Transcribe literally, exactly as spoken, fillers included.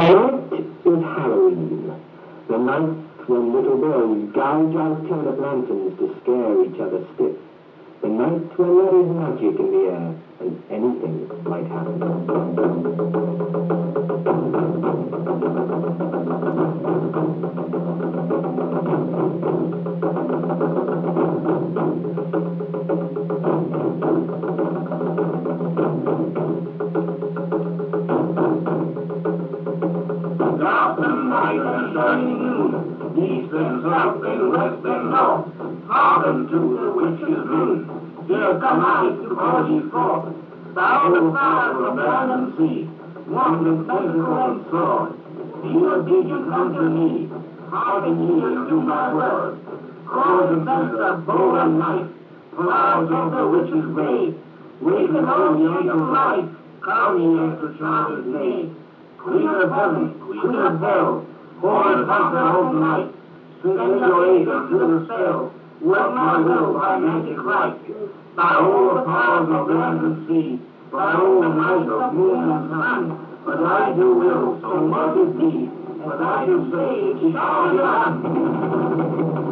night is Halloween, the night when little boys gouge out turnip lanterns to scare each other stiff, the night when there is magic in the air and anything might happen. Dark and night and shining moon, east and south and west and north, hearken to the witch's moon. Here come I to call ye forth, thou the fires of land and sea, one with tentacle and sword. Be obedient unto me, hearken ye unto my word. Cause and censer, bow and knife, clouds of the witch's grave, waken all ye unto life, come ye unto Charlotte's name. Queen of heaven, queen of hell, horn hunter of night, send your aid unto the spell, work my will by magic right. By all the powers of land and sea, by all the might of moon and sun, but I do will, so must it be, what I do say, it shall be done.